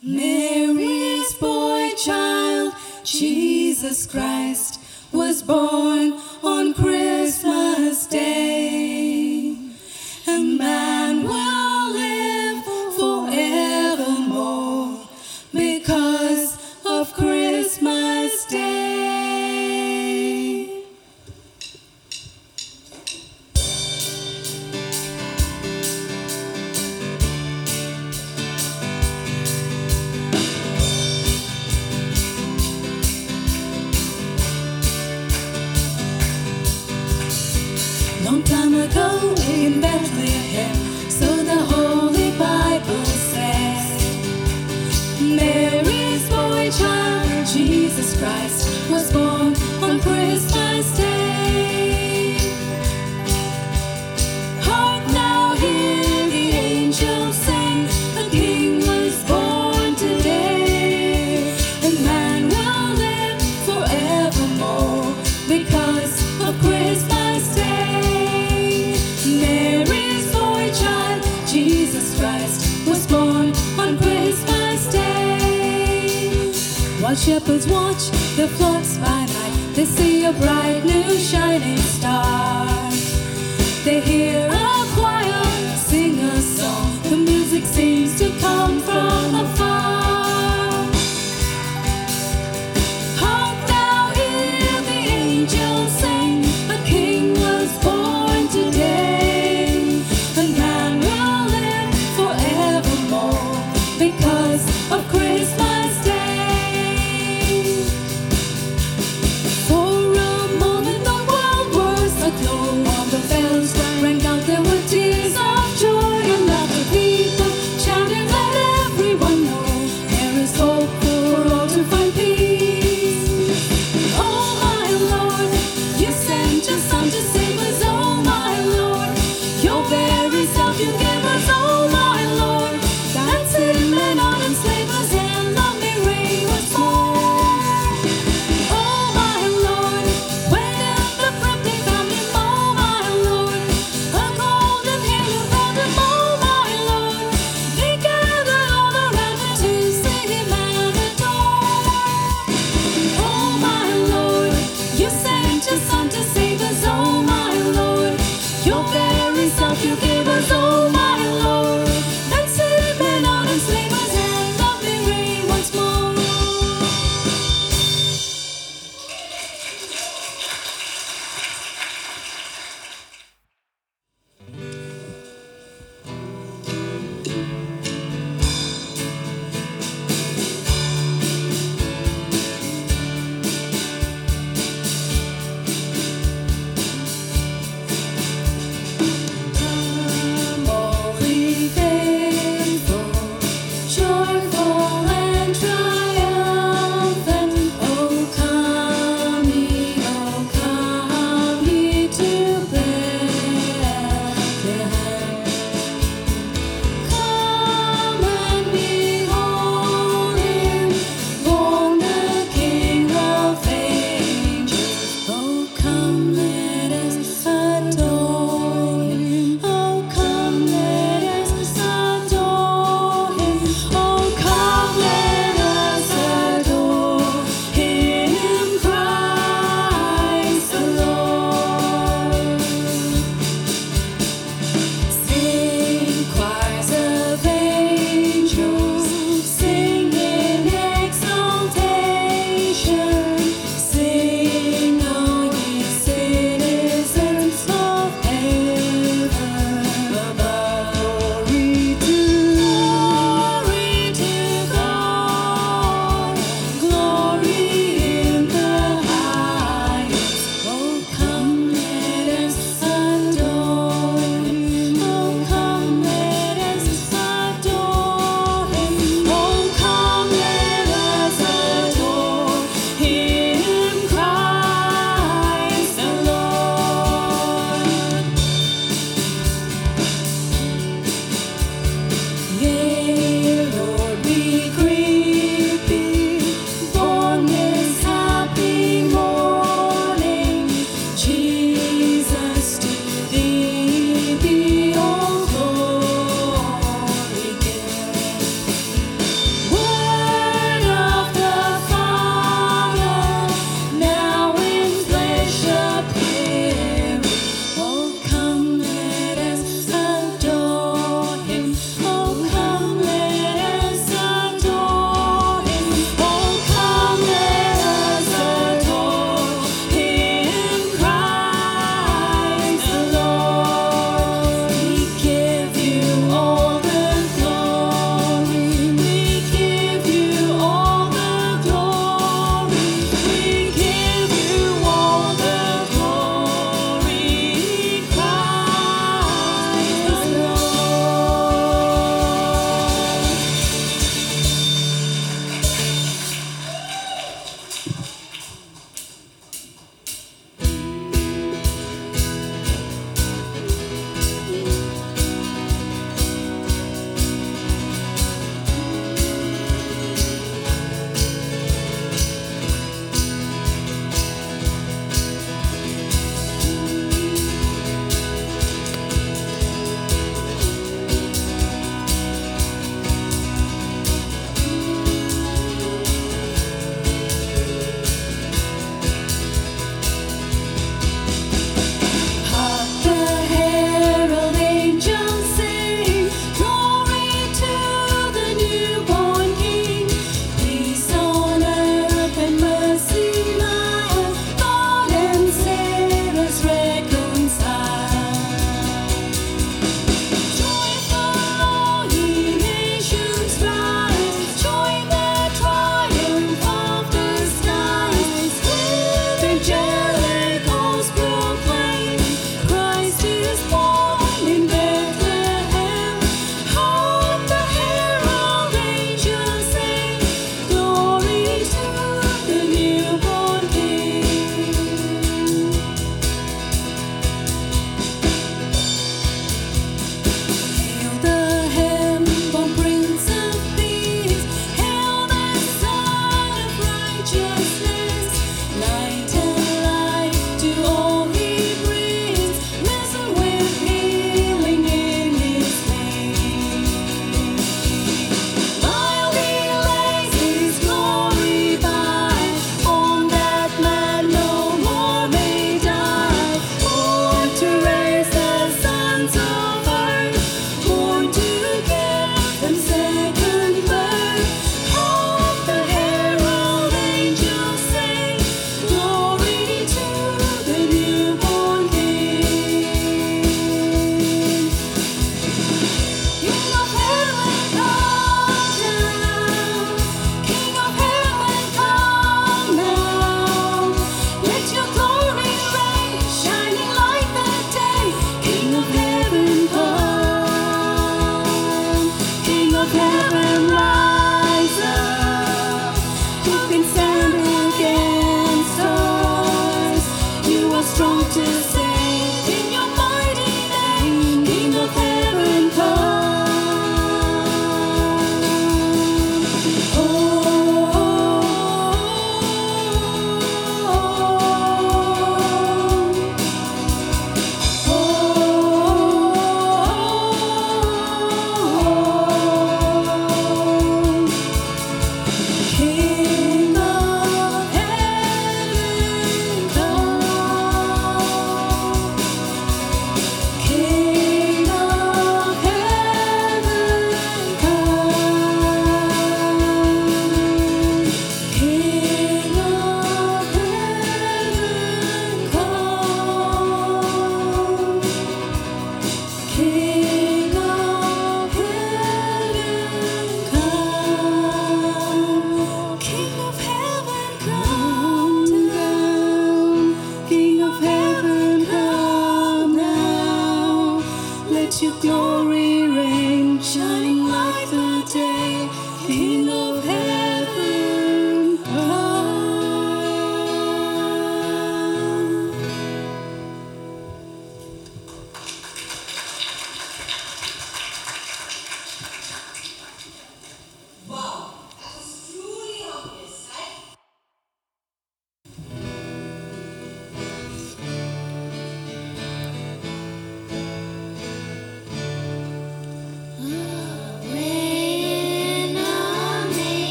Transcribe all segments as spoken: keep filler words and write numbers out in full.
Mary's boy child, Jesus Christ, was born on Christmas Day. And man will live forevermore because of Christmas Day. Long time ago in Bethlehem, so the Holy Bible says, Mary's boy child, Jesus Christ, was born on Christmas Day. Hark now, hear the angels sing, a king was born today. And man will live forevermore because of Christmas Day. Mary's boy child, Jesus Christ, was born on Christmas Day. While shepherds watch the flocks by night, they see a bright new shining star. They hear a choir sing a song, the music seems to come from afar. Hark now, hear the angels sing, a king was born today. And man will live forevermore because of Christmas Day. For a moment the world was aglow, all the bells rang out, there were tears of joy and laughter, people shouting, let everyone know there is hope for all to find peace. Oh my Lord, you sent your Son to save us. Oh my Lord, your very self you gave us. Oh my Lord, that sin may not enslave us.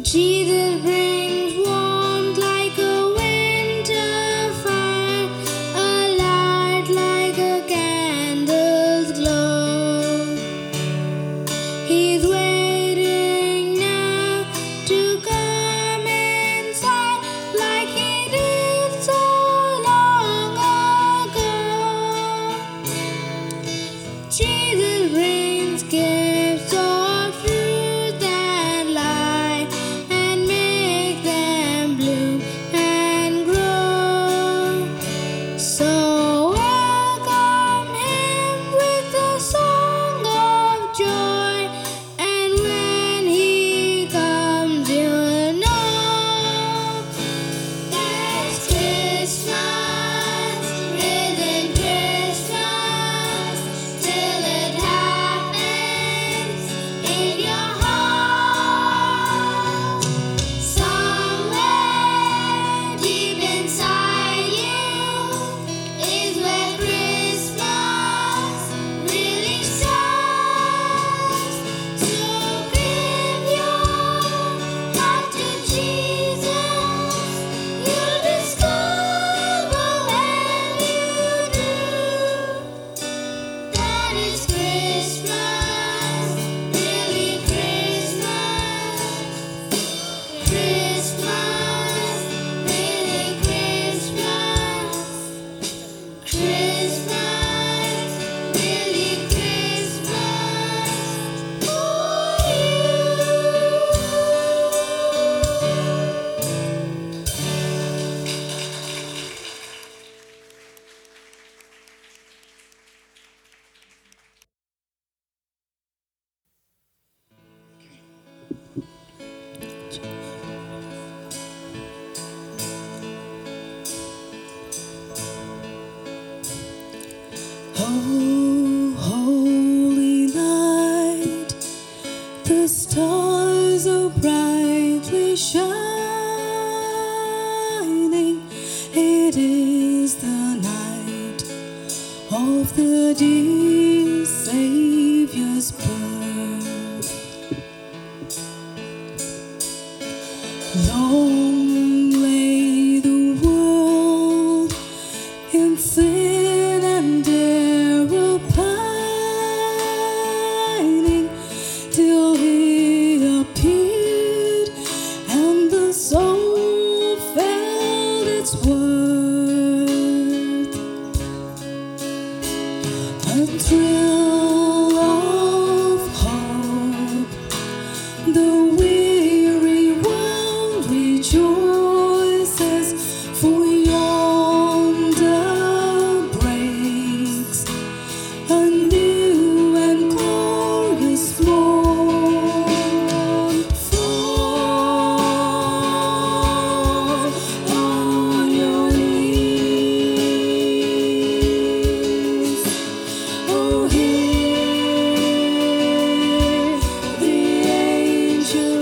Jesus brings warmth like a winter fire, a light like a candle's glow. He's waiting now to come inside like he did so long ago. Jesus brings gifts of truth and light and make them bloom and grow. So welcome him with a song of joy, and when he comes you'll know that's Christmas, rhythm Christmas, till it happens in your heart. Somewhere deep inside you is where Christmas really starts. So give your heart to Jesus. You'll discover when you do that it's Christmas, really Christmas. Christmas, really Christmas. Christmas, really Christmas for you. Oh, holy night, the stars are brightly shining. It is the night of the dear Savior's birth. Long lay the world in sin and error pining, till he appeared and the soul felt its worth. A thrill of hope, the weary world rejoices, for yonder breaks a new and glorious morn. Fall on your knees. Oh, hear the angel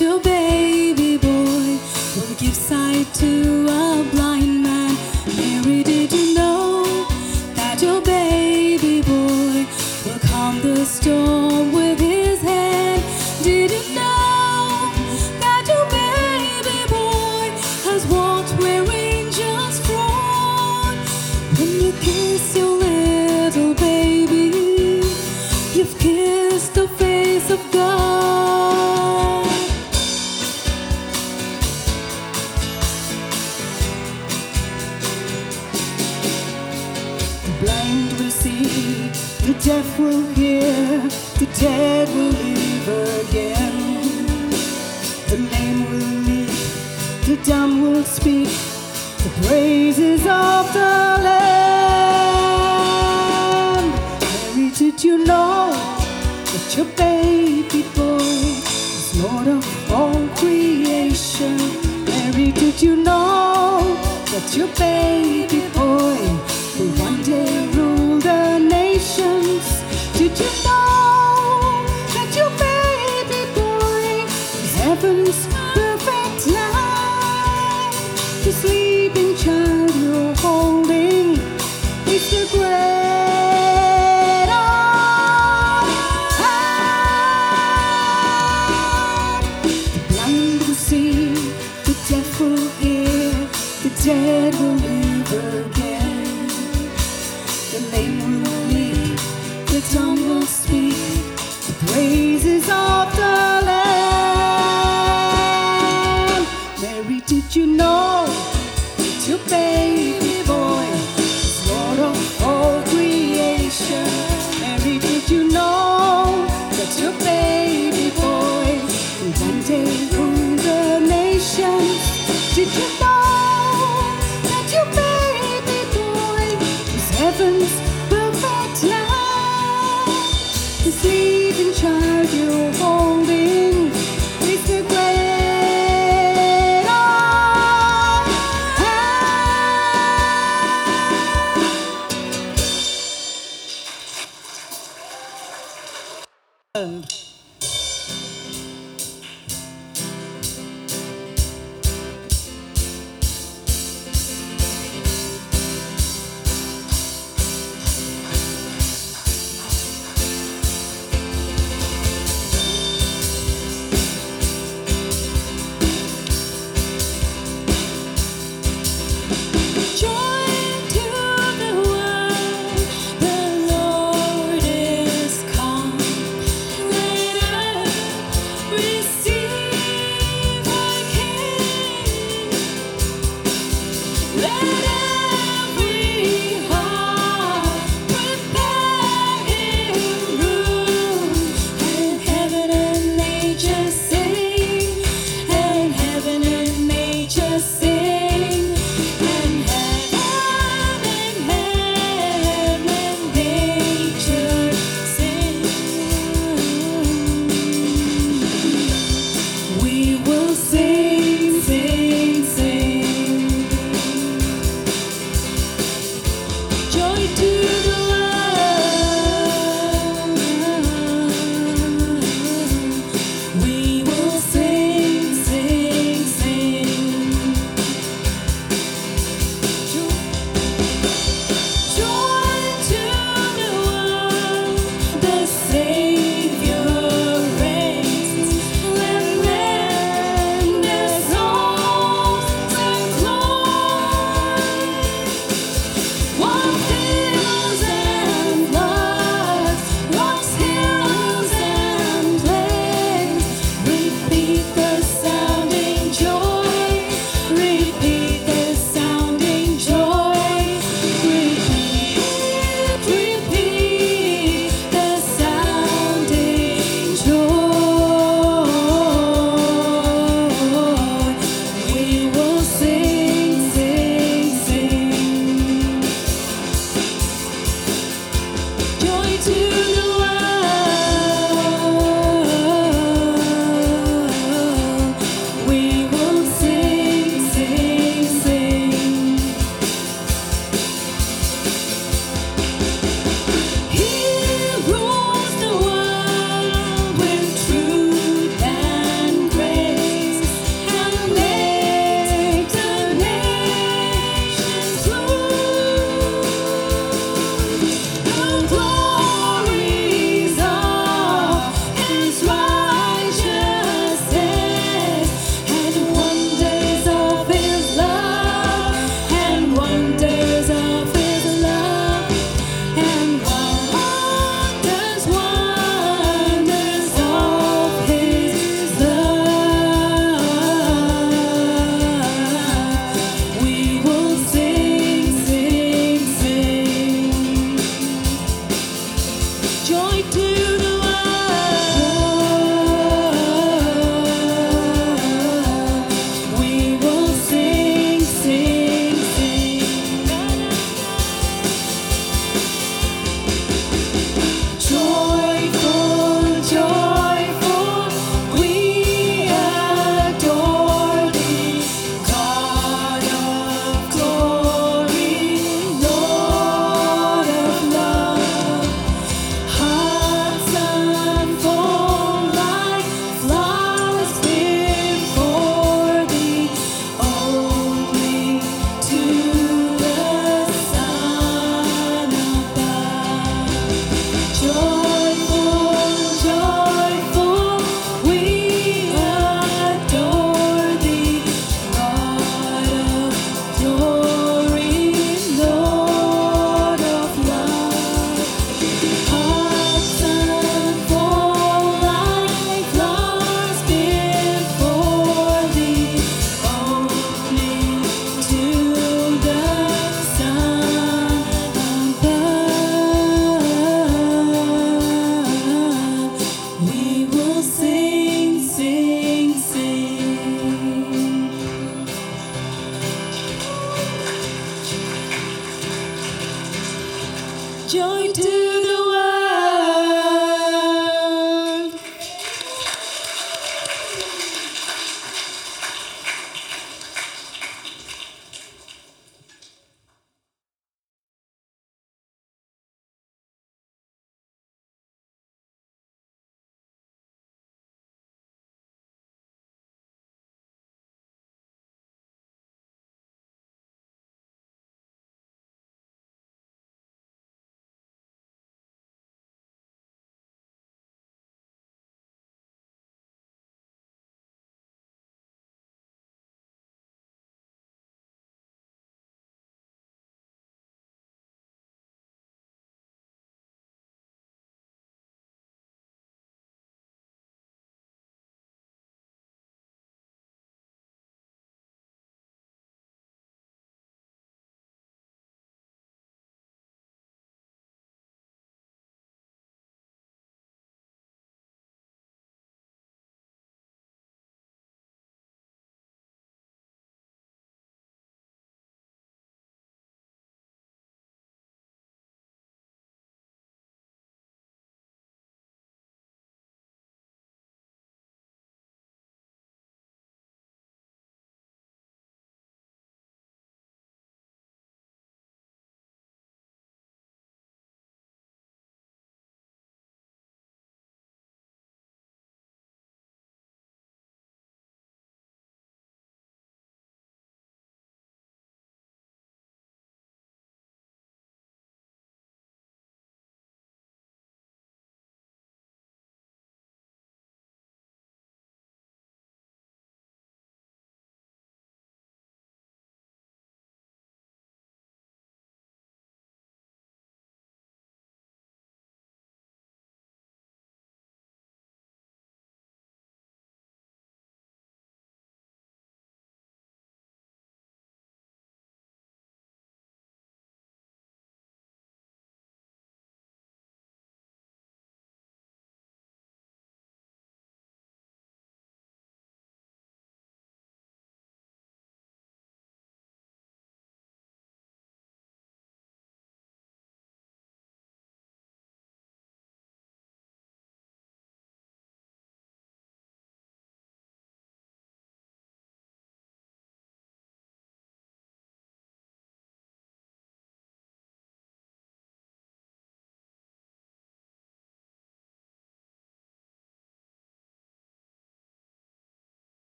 your baby boy will give sight to a blind man. Mary, did you know that your baby boy will calm the storm with his hand? Did you know that your baby boy has walked where angels trod? When you kiss your little baby, you've kissed the face of God. The blind will see, the deaf will hear, the dead will live again. The lame will leap, the dumb will speak, the praises of the Lamb. Mary, did you know that your baby boy is Lord of all creation? Mary, did you know that your baby boy will one day rule the nations? Did you know that your baby boy is heaven's perfect lamb? The sleeping child you're holding is the great I am. The blind will see, the deaf will hear, the dead will live again. The lame will leap, the tongue will speak, the praises of the Lamb. Mary, did you know that your baby boy is Lord of all creation? Mary, did you know that your baby boy will one day rule the nations? Did you know that your baby boy is heaven's perfect lamb? The sleeping child you're holding is the great I am. Joy to the world, the Lord is come. Let earth receive her King. Let